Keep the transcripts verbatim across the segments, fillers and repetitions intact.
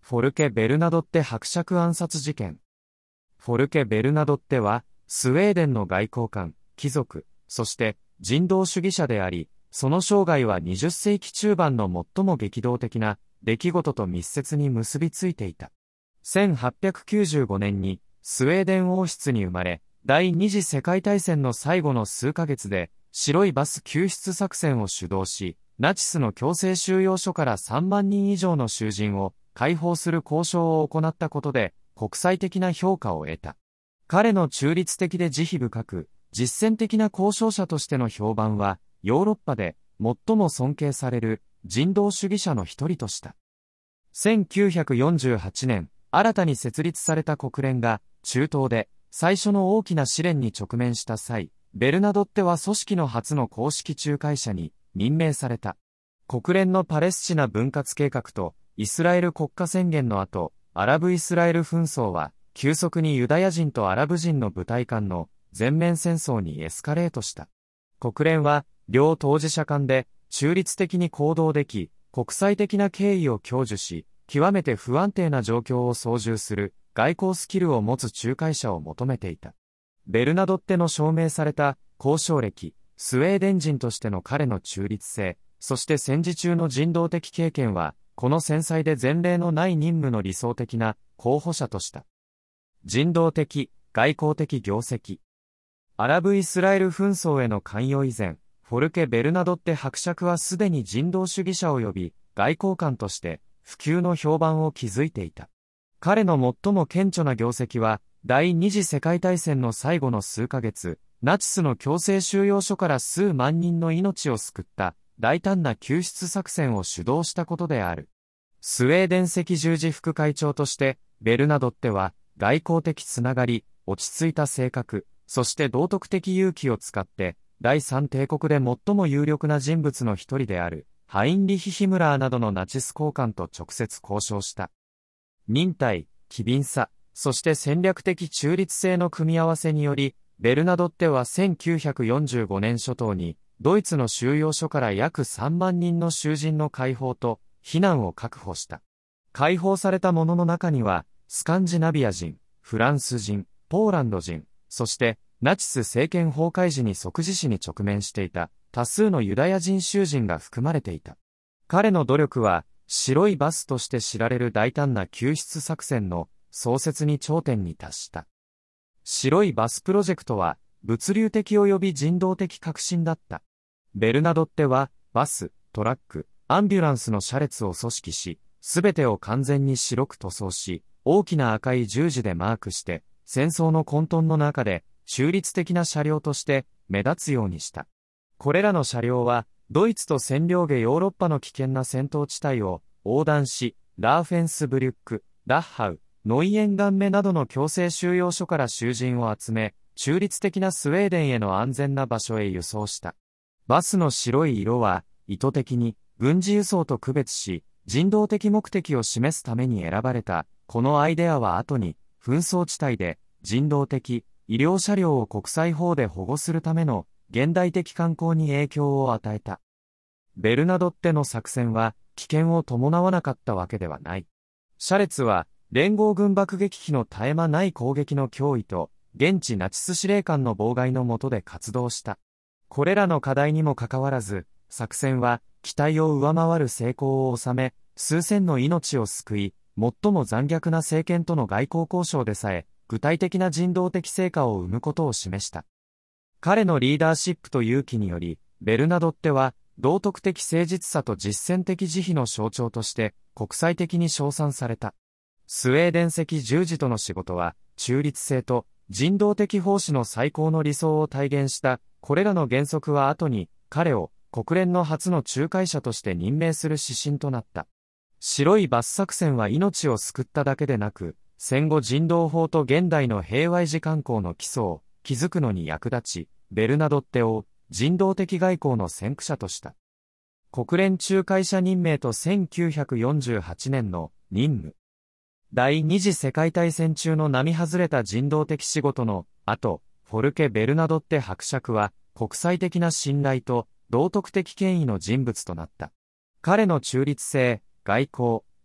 フォルケ・ベルナドッテ伯爵暗殺事件。フォルケ・ベルナドッテは、スウェーデンの外交官、貴族、そして人道主義者であり、その生涯はにじゅっせいき中盤の最も激動的な出来事と密接に結びついていた。せんはっぴゃくきゅうじゅうごねんにスウェーデン王室に生まれ、第二次世界大戦の最後の数ヶ月で白いバス救出作戦を主導し、ナチスの強制収容所からさんまんにん以上の囚人を解放する交渉を行ったことで国際的な評価を得た。彼の中立的で慈悲深く、実践的な交渉者としての評判は、ヨーロッパで最も尊敬される人道主義者の一人とした。せんきゅうひゃくよんじゅうはちねん、新たに設立された国連が中東で最初の大きな試練に直面した際、ベルナドッテは組織の初の公式仲介者に任命された。国連のパレスチナ分割計画とイスラエル国家宣言の後、アラブ・イスラエル紛争は急速にユダヤ人とアラブ人の部隊間の全面戦争にエスカレートした。国連は両当事者間で中立的に行動でき、国際的な敬意を享受し、極めて不安定な状況を操縦する外交スキルを持つ仲介者を求めていた。ベルナドッテの証明された交渉歴、スウェーデン人としての彼の中立性、そして戦時中の人道的経験は、この繊細で前例のない任務の理想的な候補者とした。人道的、外交的業績。アラブ・イスラエル紛争への関与以前、フォルケ・ベルナドッテ伯爵はすでに人道主義者を呼び、外交官として普及の評判を築いていた。彼の最も顕著な業績は、第二次世界大戦の最後の数ヶ月、ナチスの強制収容所から数万人の命を救った大胆な救出作戦を主導したことである。スウェーデン赤十字副会長として、ベルナドッテは外交的つながり、落ち着いた性格、そして道徳的勇気を使って、第三帝国で最も有力な人物の一人である、ハインリヒ・ヒムラーなどのナチス高官と直接交渉した。忍耐、機敏さ、そして戦略的中立性の組み合わせにより、ベルナドッテはせんきゅうひゃくよんじゅうごねん初頭に、ドイツの収容所から約さんまんにんの囚人の解放と避難を確保した。解放された者の中には、スカンジナビア人、フランス人、ポーランド人、そしてナチス政権崩壊時に即時死に直面していた多数のユダヤ人囚人が含まれていた。彼の努力は白いバスとして知られる大胆な救出作戦の創設に頂点に達した。白いバスプロジェクトは物流的及び人道的革新だった。ベルナドッテはバス、トラック、アンビュランスの車列を組織し、すべてを完全に白く塗装し、大きな赤い十字でマークして、戦争の混沌の中で中立的な車両として目立つようにした。これらの車両は、ドイツと占領下ヨーロッパの危険な戦闘地帯を横断し、ラーフェンスブリュック、ダッハウ、ノイエンガンメなどの強制収容所から囚人を集め、中立的なスウェーデンへの安全な場所へ輸送した。バスの白い色は、意図的に軍事輸送と区別し、人道的目的を示すために選ばれた。このアイデアは後に、紛争地帯で人道的、医療車両を国際法で保護するための現代的観光に影響を与えた。ベルナドッテの作戦は危険を伴わなかったわけではない。車列は連合軍爆撃機の絶え間ない攻撃の脅威と現地ナチス司令官の妨害の下で活動した。これらの課題にもかかわらず、作戦は期待を上回る成功を収め、数千の命を救い、最も残虐な政権との外交交渉でさえ、具体的な人道的成果を生むことを示した。彼のリーダーシップと勇気により、ベルナドッテは、道徳的誠実さと実践的慈悲の象徴として、国際的に称賛された。スウェーデン赤十字との仕事は、中立性と人道的奉仕の最高の理想を体現した、これらの原則は後に、彼を国連の初の仲介者として任命する指針となった。白いバス作戦は命を救っただけでなく、戦後人道法と現代の平和維持慣行の基礎を築くのに役立ち、ベルナドッテを人道的外交の先駆者とした。国連仲介者任命とせんきゅうひゃくよんじゅうはちねんの任務。第二次世界大戦中の並外れた人道的仕事の後、フォルケ・ベルナドッテ伯爵は国際的な信頼と道徳的権威の人物となった。彼の中立性、外交、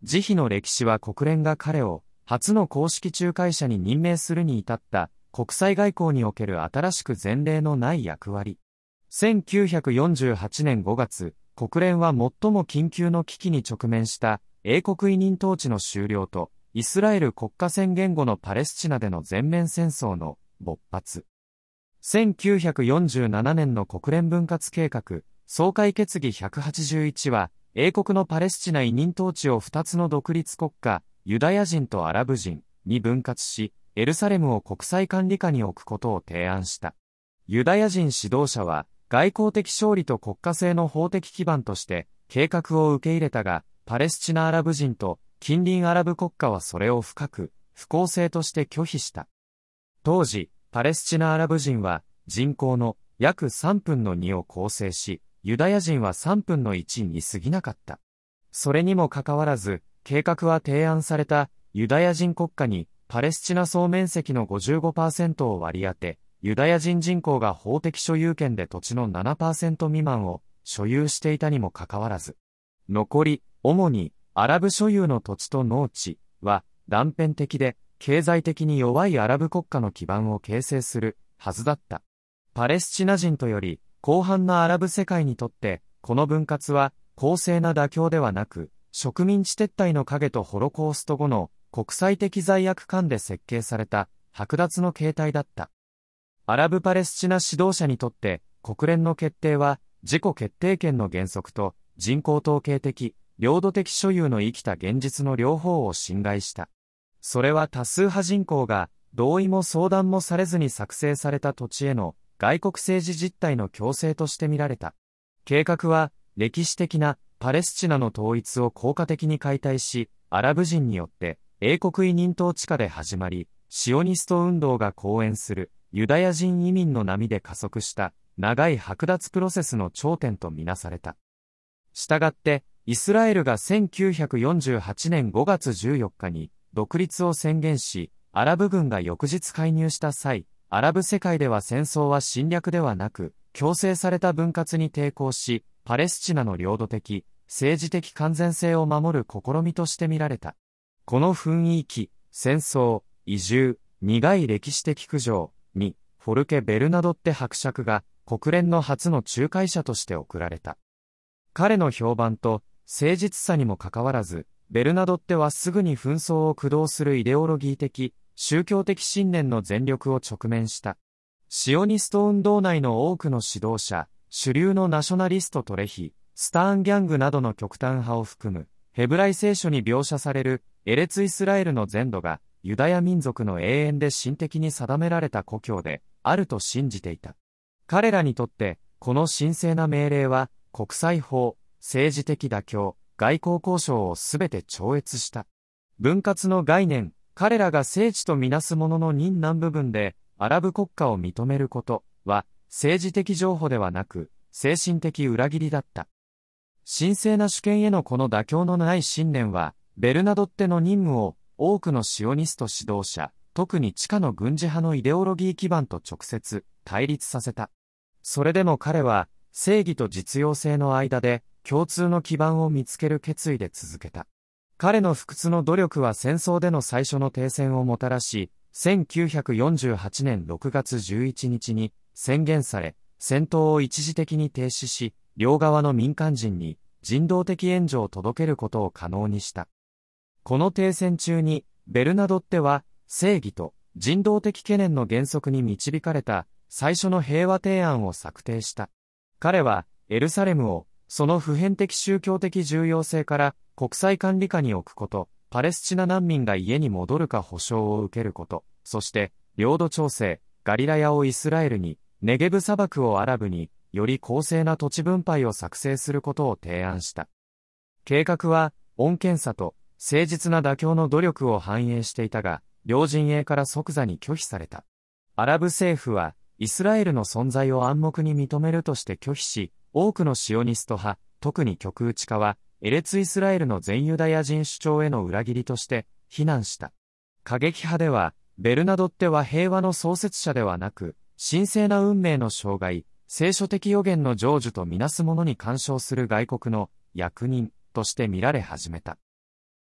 慈悲の歴史は国連が彼を初の公式仲介者に任命するに至った国際外交における新しく前例のない役割。せんきゅうひゃくよんじゅうはちねんごがつ、国連は最も緊急の危機に直面した英国委任統治の終了とイスラエル国家宣言後のパレスチナでの全面戦争の勃発。せんきゅうひゃくよんじゅうななねんの国連分割計画、総会決議ひゃくはちじゅういちは、英国のパレスチナ委任統治をふたつの独立国家、ユダヤ人とアラブ人に分割し、エルサレムを国際管理下に置くことを提案した。ユダヤ人指導者は、外交的勝利と国家制の法的基盤として、計画を受け入れたが、パレスチナアラブ人と近隣アラブ国家はそれを深く、不公正として拒否した。当時、パレスチナアラブ人は、人口の約さんぶんのにを構成し、ユダヤ人はさんぶんのいちに過ぎなかった。それにもかかわらず、計画は提案されたユダヤ人国家にパレスチナ総面積の ごじゅうごパーセント を割り当て、ユダヤ人人口が法的所有権で土地の ななパーセント 未満を所有していたにもかかわらず、残り、主にアラブ所有の土地と農地は断片的で経済的に弱いアラブ国家の基盤を形成するはずだった。パレスチナ人とより広範なアラブ世界にとって、この分割は公正な妥協ではなく、植民地撤退の影とホロコースト後の国際的罪悪感で設計された剥奪の形態だった。アラブパレスチナ指導者にとって国連の決定は自己決定権の原則と人口統計的、領土的所有の生きた現実の両方を侵害した。それは多数派人口が同意も相談もされずに作成された土地への外国政治実態の強制として見られた。計画は歴史的なパレスチナの統一を効果的に解体し、アラブ人によって英国委任統治下で始まり、シオニスト運動が講演するユダヤ人移民の波で加速した長い剥奪プロセスの頂点とみなされた。したがって、イスラエルがせんきゅうひゃくよんじゅうはちねんごがつじゅうよっかに独立を宣言し、アラブ軍が翌日介入した際、アラブ世界では戦争は侵略ではなく、強制された分割に抵抗し、パレスチナの領土的、政治的完全性を守る試みとして見られた。この雰囲気、戦争、移住、苦い歴史的苦情に、フォルケ・ベルナドッテ伯爵が国連の初の仲介者として送られた。彼の評判と誠実さにもかかわらず、ベルナドッテはすぐに紛争を駆動するイデオロギー的、宗教的信念の全力を直面した。シオニスト運動内の多くの指導者、主流のナショナリストトレヒ、スターンギャングなどの極端派を含む、ヘブライ聖書に描写されるエレツイスラエルの全土が、ユダヤ民族の永遠で神的に定められた故郷で、あると信じていた。彼らにとって、この神聖な命令は、国際法、政治的妥協、外交交渉をすべて超越した。分割の概念、彼らが聖地とみなすものの任何部分で、アラブ国家を認めることは、政治的譲歩ではなく、精神的裏切りだった。神聖な主権へのこの妥協のない信念は、ベルナドッテの任務を多くのシオニスト指導者、特に地下の軍事派のイデオロギー基盤と直接対立させた。それでも彼は、正義と実用性の間で共通の基盤を見つける決意で続けた。彼の不屈の努力は戦争での最初の停戦をもたらし、せんきゅうひゃくよんじゅうはちねんろくがつじゅういちにちに宣言され、戦闘を一時的に停止し、両側の民間人に人道的援助を届けることを可能にした。この停戦中に、ベルナドッテは正義と人道的懸念の原則に導かれた最初の平和提案を策定した。彼はエルサレムをその普遍的宗教的重要性から国際管理下に置くこと、パレスチナ難民が家に戻るか保証を受けること、そして領土調整、ガリラヤをイスラエルに、ネゲブ砂漠をアラブに、より公正な土地分配を作成することを提案した。計画は穏健さと誠実な妥協の努力を反映していたが、両陣営から即座に拒否された。アラブ政府はイスラエルの存在を暗黙に認めるとして拒否し、多くのシオニスト派、特に極右派は、エレツイスラエルの全ユダヤ人主張への裏切りとして非難した。過激派では、ベルナドッテは平和の創設者ではなく、神聖な運命の障害、聖書的予言の成就とみなすものに干渉する外国の役人として見られ始めた。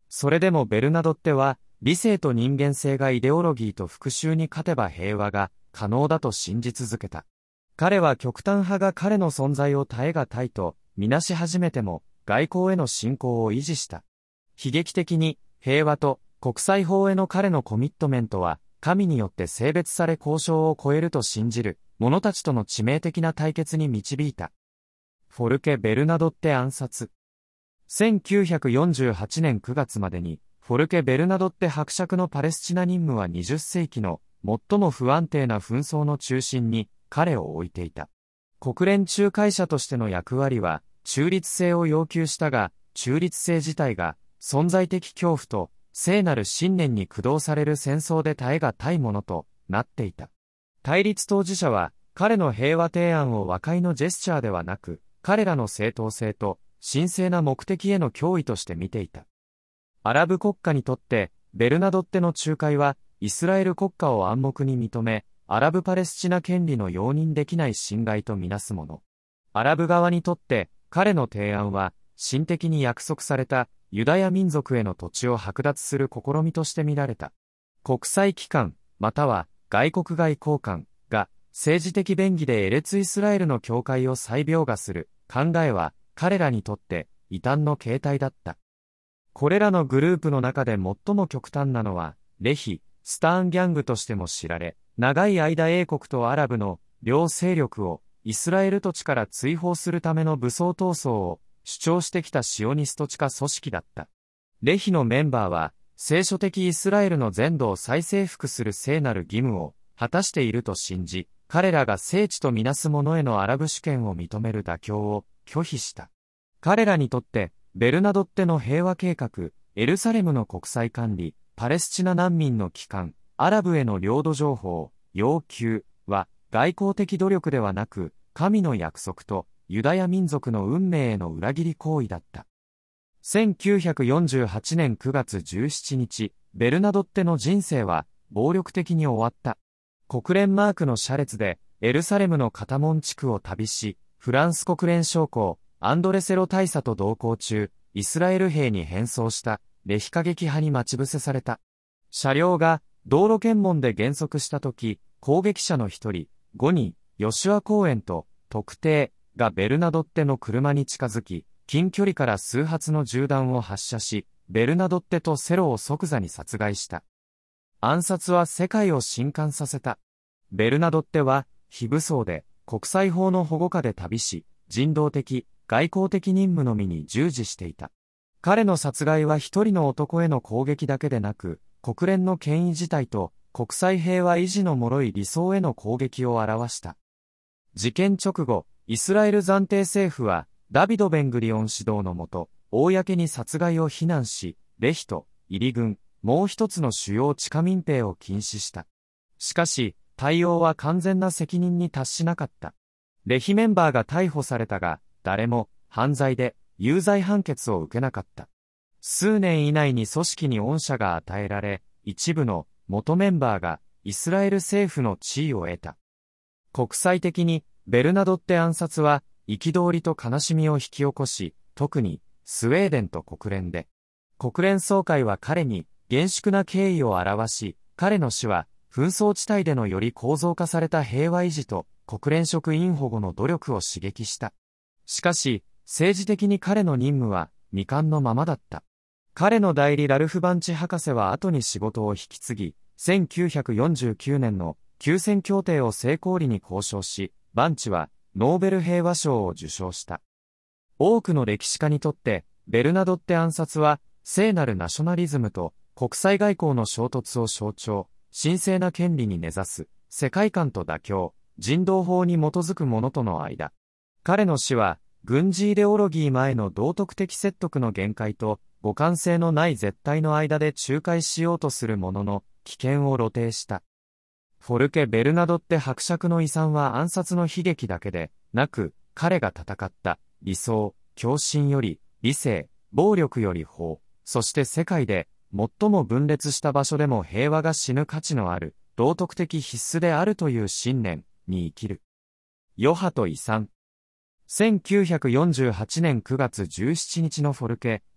それでもベルナドッテは、理性と人間性がイデオロギーと復讐に勝てば平和が可能だと信じ続けた。彼は極端派が彼の存在を耐えがたいとみなし始めても外交への信仰を維持した。悲劇的に平和と国際法への彼のコミットメントは神によって性別され交渉を超えると信じる者たちとの致命的な対決に導いた。フォルケ・ベルナドッテ暗殺。せんきゅうひゃくよんじゅうはちねんくがつまでにフォルケ・ベルナドッテ伯爵のパレスチナ任務はにじゅっせいきの最も不安定な紛争の中心に彼を置いていた。国連仲介者としての役割は中立性を要求したが、中立性自体が存在的恐怖と聖なる信念に駆動される戦争で耐えがたいものとなっていた。対立当事者は彼の平和提案を和解のジェスチャーではなく、彼らの正当性と神聖な目的への脅威として見ていた。アラブ国家にとって、ベルナドッテの仲介は、イスラエル国家を暗黙に認め、アラブパレスチナ権利の容認できない侵害とみなすもの。アラブ側にとって、彼の提案は、神的に約束されたユダヤ民族への土地を剥奪する試みとして見られた。国際機関、または外国外交官が、政治的便宜でエレツイスラエルの境界を再描画する考えは、彼らにとって異端の形態だった。これらのグループの中で最も極端なのは、レヒ・スターンギャングとしても知られ、長い間英国とアラブの両勢力をイスラエル土地から追放するための武装闘争を主張してきたシオニスト地下組織だった。レヒのメンバーは、聖書的イスラエルの全土を再征服する聖なる義務を果たしていると信じ、彼らが聖地とみなす者へのアラブ主権を認める妥協を拒否した。彼らにとって、ベルナドッテの平和計画、エルサレムの国際管理、パレスチナ難民の帰還、アラブへの領土情報、要求は外交的努力ではなく、神の約束とユダヤ民族の運命への裏切り行為だった。せんきゅうひゃくよんじゅうはちねんくがつじゅうしちにち、ベルナドッテの人生は暴力的に終わった。国連マークの車列でエルサレムのカタモン地区を旅し、フランス国連将校、アンドレセロ大佐と同行中、イスラエル兵に変装したレヒ過激派に待ち伏せされた。車両が道路検問で減速したとき、攻撃者の一人、ゴニー、ヨシュア公園と特定がベルナドッテの車に近づき、近距離から数発の銃弾を発射し、ベルナドッテとセロを即座に殺害した。暗殺は世界を震撼させた。ベルナドッテは非武装で国際法の保護下で旅し、人道的、外交的任務のみに従事していた。彼の殺害は一人の男への攻撃だけでなく、国連の権威自体と国際平和維持の脆い理想への攻撃を表した。事件直後、イスラエル暫定政府は、ダビド・ベングリオン指導のもと、公に殺害を非難し、レヒと入り軍、もう一つの主要地下民兵を禁止した。しかし、対応は完全な責任に達しなかった。レヒメンバーが逮捕されたが、誰も犯罪で有罪判決を受けなかった。数年以内に組織に恩赦が与えられ、一部の元メンバーがイスラエル政府の地位を得た。国際的にベルナドッテ暗殺は憤りと悲しみを引き起こし、特にスウェーデンと国連で。国連総会は彼に厳粛な敬意を表し、彼の死は紛争地帯でのより構造化された平和維持と国連職員保護の努力を刺激した。しかし、政治的に彼の任務は未完のままだった。彼の代理ラルフ・バンチ博士は後に仕事を引き継ぎ、せんきゅうひゃくよんじゅうきゅうねんの休戦協定を成功裏に交渉し、バンチはノーベル平和賞を受賞した。多くの歴史家にとって、ベルナドッテ暗殺は、聖なるナショナリズムと国際外交の衝突を象徴、神聖な権利に根ざす、世界観と妥協、人道法に基づくものとの間。彼の死は、軍事イデオロギー前の道徳的説得の限界と、互換性のない絶対の間で仲介しようとするものの、危険を露呈した。フォルケ・ベルナドッテ伯爵の遺産は暗殺の悲劇だけでなく、彼が戦った理想、狂信より理性、暴力より法、そして世界で最も分裂した場所でも平和が死ぬ価値のある道徳的必須であるという信念に生きる。余波と遺産。せんきゅうひゃくよんじゅうはちねんくがつじゅうしちにちのフォルケ・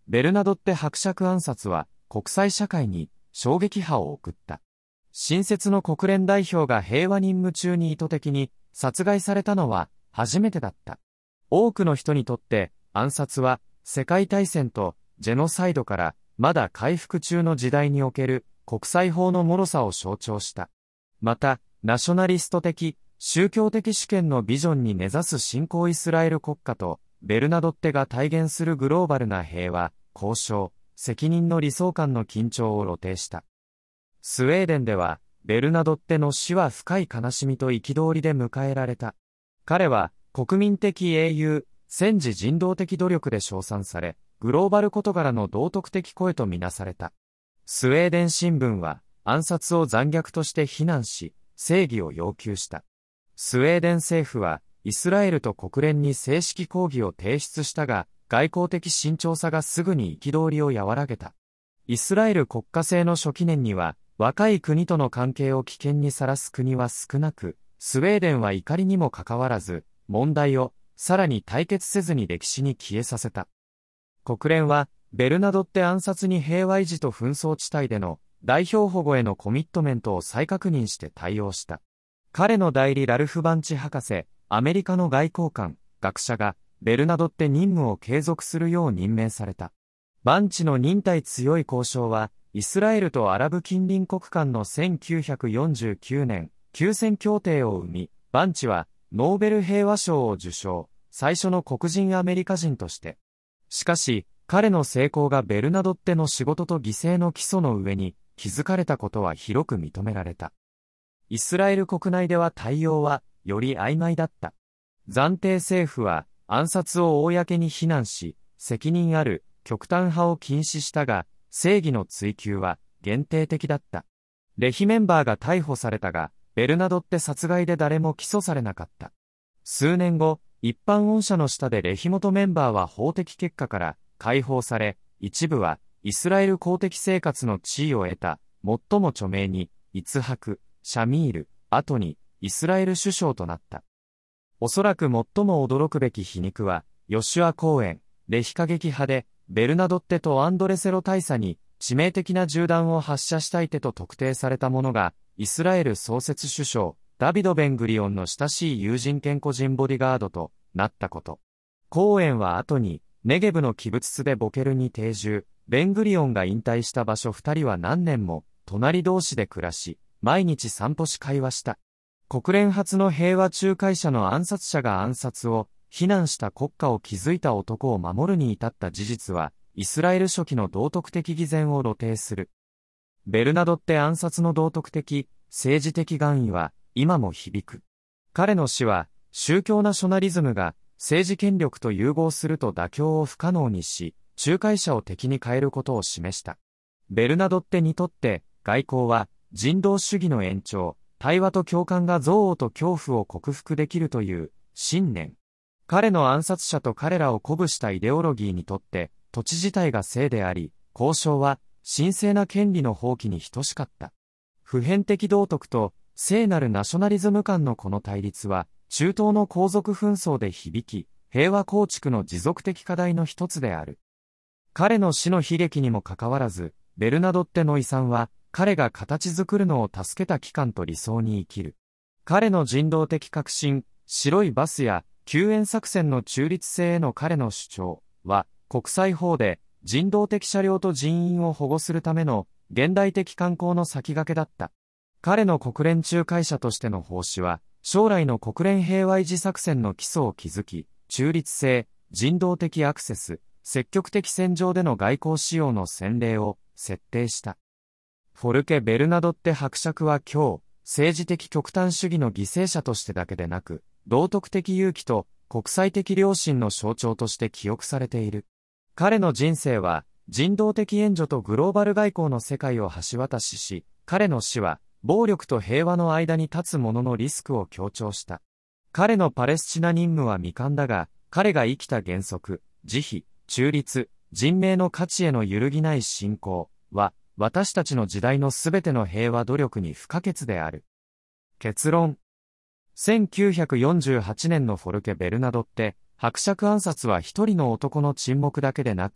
ベルナドッテ伯爵暗殺は国際社会に衝撃波を送った。新設の国連代表が平和任務中に意図的に殺害されたのは初めてだった。多くの人にとって暗殺は世界大戦とジェノサイドからまだ回復中の時代における国際法の脆さを象徴した。また、ナショナリスト的、宗教的主権のビジョンに根ざす新興イスラエル国家とベルナドッテが体現するグローバルな平和、交渉、責任の理想感の緊張を露呈した。スウェーデンでは、ベルナドッテの死は深い悲しみと憤りで迎えられた。彼は、国民的英雄、戦時人道的努力で称賛され、グローバル事柄の道徳的声とみなされた。スウェーデン新聞は、暗殺を残虐として非難し、正義を要求した。スウェーデン政府は、イスラエルと国連に正式抗議を提出したが、外交的慎重さがすぐに憤りを和らげた。イスラエル国家制の初期年には、若い国との関係を危険にさらす国は少なく、スウェーデンは怒りにもかかわらず、問題をさらに対決せずに歴史に消えさせた。国連は、ベルナドッテ暗殺に平和維持と紛争地帯での代表保護へのコミットメントを再確認して対応した。彼の代理ラルフ・バンチ博士、アメリカの外交官、学者が、ベルナドッテ任務を継続するよう任命された。バンチの忍耐強い交渉は、イスラエルとアラブ近隣国間のせんきゅうひゃくよんじゅうきゅうねん、休戦協定を生み、バンチは、ノーベル平和賞を受賞、最初の黒人アメリカ人として。しかし、彼の成功がベルナドッテの仕事と犠牲の基礎の上に築かれたことは広く認められた。イスラエル国内では対応は、より曖昧だった。暫定政府は、暗殺を公に非難し、責任ある極端派を禁止したが、正義の追求は限定的だった。レヒメンバーが逮捕されたが、ベルナドッテ殺害で誰も起訴されなかった。数年後、一般恩赦の下でレヒ元メンバーは法的結果から解放され、一部はイスラエル公的生活の地位を得た、最も著名に、イツハク、シャミール、後にイスラエル首相となった。おそらく最も驚くべき皮肉は、ヨシュア・コーエン、レヒ過激派で、ベルナドッテとアンドレセロ大佐に致命的な銃弾を発射したい手と特定されたものが、イスラエル創設首相、ダビド・ベングリオンの親しい友人兼個人ボディガードとなったこと。コーエンは後に、ネゲブのキブツツでボケルに定住、ベングリオンが引退した場所二人は何年も、隣同士で暮らし、毎日散歩し会話した。国連初の平和仲介者の暗殺者が暗殺を、非難した国家を築いた男を守るに至った事実は、イスラエル初期の道徳的偽善を露呈する。ベルナドッテ暗殺の道徳的、政治的含意は、今も響く。彼の死は、宗教ナショナリズムが、政治権力と融合すると妥協を不可能にし、仲介者を敵に変えることを示した。ベルナドッテにとって、外交は、人道主義の延長、対話と共感が憎悪と恐怖を克服できるという、信念。彼の暗殺者と彼らを鼓舞したイデオロギーにとって、土地自体が聖であり、交渉は神聖な権利の放棄に等しかった。普遍的道徳と聖なるナショナリズム間のこの対立は、中東の皇族紛争で響き、平和構築の持続的課題の一つである。彼の死の悲劇にもかかわらず、ベルナドッテの遺産は、彼が形作るのを助けた機関と理想に生きる。彼の人道的革新、白いバスや、救援作戦の中立性への彼の主張は、国際法で人道的車両と人員を保護するための現代的観光の先駆けだった。彼の国連仲介者としての奉仕は、将来の国連平和維持作戦の基礎を築き、中立性、人道的アクセス、積極的戦場での外交使用の先例を設定した。フォルケ・ベルナドッテ伯爵は今日、政治的極端主義の犠牲者としてだけでなく、道徳的勇気と国際的良心の象徴として記憶されている。彼の人生は人道的援助とグローバル外交の世界を橋渡しし、彼の死は暴力と平和の間に立つ者のリスクを強調した。彼のパレスチナ任務は未完だが、彼が生きた原則、慈悲、中立、人命の価値への揺るぎない信仰は、私たちの時代のすべての平和努力に不可欠である。結論。せんきゅうひゃくよんじゅうはちねんのフォルケ・ベルナドッテ、伯爵暗殺は一人の男の沈黙だけでなく、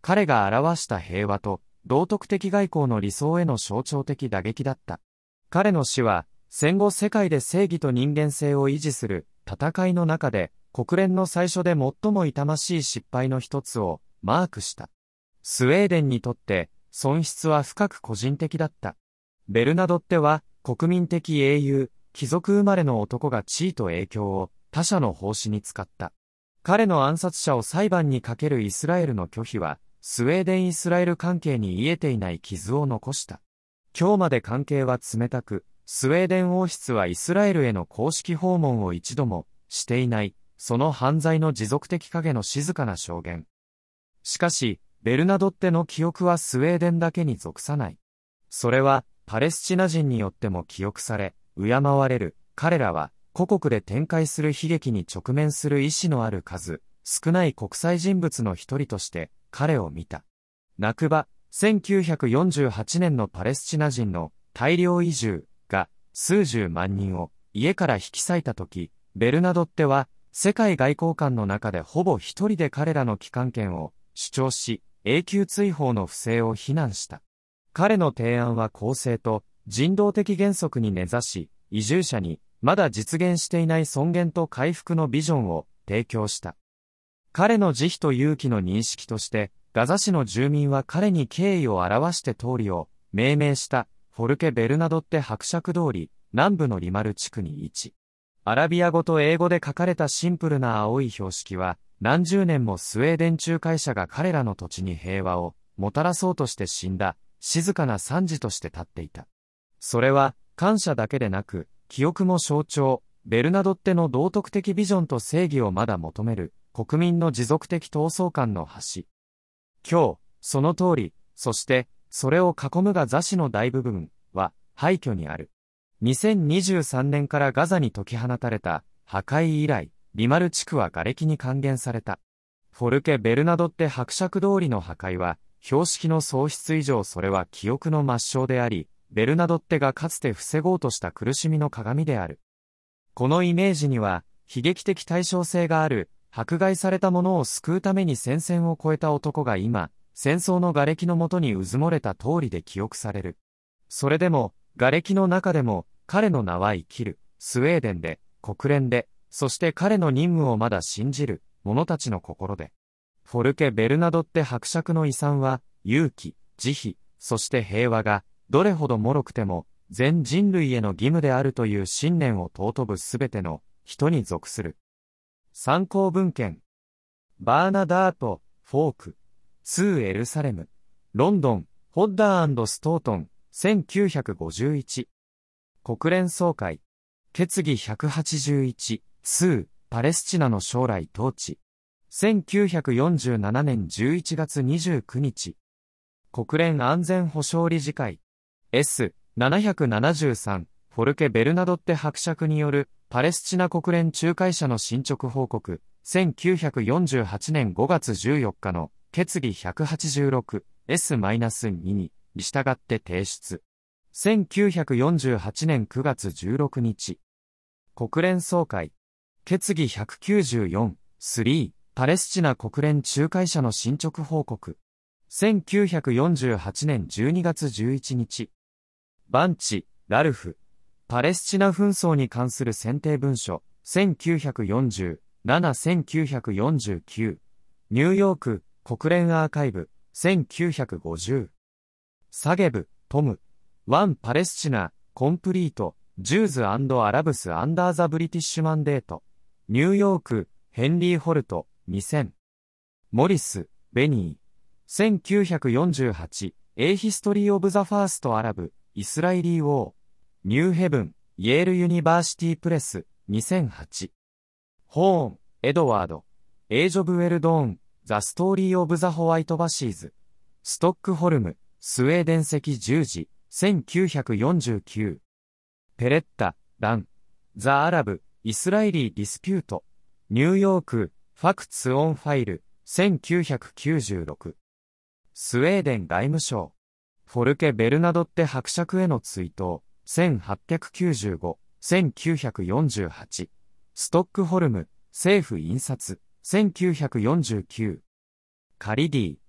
彼が表した平和と道徳的外交の理想への象徴的打撃だった。彼の死は、戦後世界で正義と人間性を維持する戦いの中で、国連の最初で最も痛ましい失敗の一つをマークした。スウェーデンにとって、損失は深く個人的だった。ベルナドッテは、国民的英雄、貴族生まれの男が地位と影響を他者の奉仕に使った。彼の暗殺者を裁判にかけるイスラエルの拒否は、スウェーデン・イスラエル関係に癒えていない傷を残した。今日まで関係は冷たく、スウェーデン王室はイスラエルへの公式訪問を一度もしていない、その犯罪の持続的影の静かな証言。しかし、ベルナドッテの記憶はスウェーデンだけに属さない。それは、パレスチナ人によっても記憶され、敬われる。彼らは、故国で展開する悲劇に直面する意志のある数、少ない国際人物の一人として、彼を見た。ナクバ、せんきゅうひゃくよんじゅうはちねんのパレスチナ人の大量移住が、数十万人を家から引き裂いたとき、ベルナドッテは、世界外交官の中でほぼ一人で彼らの帰還権を主張し、永久追放の不正を非難した。彼の提案は公正と人道的原則に根ざし、移住者にまだ実現していない尊厳と回復のビジョンを提供した。彼の慈悲と勇気の認識として、ガザ市の住民は彼に敬意を表して通りを命名したフォルケ・ベルナドッテ伯爵通り、南部のリマル地区に位置。アラビア語と英語で書かれたシンプルな青い標識は、何十年もスウェーデン仲介者が彼らの土地に平和をもたらそうとして死んだ、静かな惨事として立っていた。それは、感謝だけでなく、記憶も象徴、ベルナドッテの道徳的ビジョンと正義をまだ求める、国民の持続的闘争感の橋。今日、その通り、そして、それを囲むガザ市の大部分は、廃墟にある。にせんにじゅうさんねんからガザに解き放たれた、破壊以来、リマル地区は瓦礫に還元された。フォルケ・ベルナドッテ伯爵通りの破壊は、標識の喪失以上それは記憶の抹消であり、ベルナドッテがかつて防ごうとした苦しみの鏡である。このイメージには、悲劇的対称性がある、迫害された者を救うために戦線を越えた男が今、戦争の瓦礫のもとにうずもれた通りで記憶される。それでも、瓦礫の中でも、彼の名は生きる、スウェーデンで、国連で、そして彼の任務をまだ信じる、者たちの心で。フォルケ・ベルナドッテ伯爵の遺産は、勇気、慈悲、そして平和が、どれほど脆くても、全人類への義務であるという信念を尊ぶすべての人に属する。参考文献。バーナダート・フォーク、ツーエルサレム、ロンドン、ホッダー&ストートン、せんきゅうひゃくごじゅういち。国連総会。決議ひゃくはちじゅういち、ツー、パレスチナの将来統治。せんきゅうひゃくよんじゅうななねんじゅういちがつにじゅうくにち。国連安全保障理事会。エスななひゃくななじゅうさん、フォルケ・ベルナドッテ伯爵によるパレスチナ国連仲介者の進捗報告。せんきゅうひゃくよんじゅうはちねんごがつじゅうよっかの決議ひゃくはちじゅうろく、エスに にに従って提出。せんきゅうひゃくよんじゅうはちねんくがつじゅうろくにち。国連総会。決議ひゃくきゅうじゅうよん、スリー、パレスチナ国連仲介者の進捗報告。せんきゅうひゃくよんじゅうはちねんじゅうにがつじゅういちにち。バンチ、ラルフ。パレスチナ紛争に関する選定文書。せんきゅうひゃくよんじゅうなな、せんきゅうひゃくよんじゅうきゅう。ニューヨーク、国連アーカイブ。せんきゅうひゃくごじゅう。サゲブ、トム。ワンパレスチナ、コンプリート。ジューズ&アラブス・アンダー・ザ・ブリティッシュ・マンデート。ニューヨーク、ヘンリー・ホルト、にせん。モリス、ベニー。せんきゅうひゃくよんじゅうはち、A History of the First Arab, イスラエリー・ウォー。ニューヘブン、イェール・ユニバーシティ・プレス、にせんはち。ホーン、エドワード。エイジ・オブ・ウェルドーン、ザ・ストーリー・オブ・ザ・ホワイト・バシーズ。ストックホルム、スウェーデン赤十字、せんきゅうひゃくよんじゅうきゅう。ペレッタ、ラン。ザ・アラブ、イスラエリー・ディスピュート。ニューヨーク、ファクツ・オン・ファイル、せんきゅうひゃくきゅうじゅうろく。スウェーデン外務省。フォルケ・ベルナドッテ伯爵への追悼、せんはっぴゃくきゅうじゅうご、せんきゅうひゃくよんじゅうはち。ストックホルム、政府印刷、せんきゅうひゃくよんじゅうきゅう。カリディ、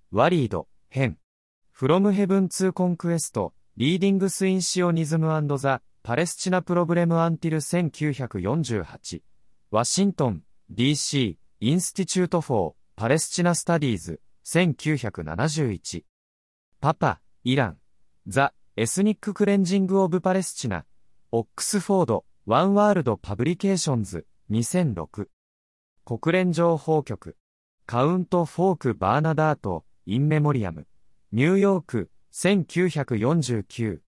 ワリード、編。From Heaven to Conquest, Readings in Zionism and the Palestina Problem Untilせんきゅうひゃくよんじゅうはち。ワシントン、ディーシー、Institute for Palestina Studies、せんきゅうひゃくななじゅういち。パパ、イラン。The Ethnic Cleansing of Palestina。オックスフォード、ワンワールドパブリケーションズ、にせんろく。国連情報局。カウント・フォーク・バーナダート、インメモリアム。ニューヨーク、せんきゅうひゃくよんじゅうきゅう。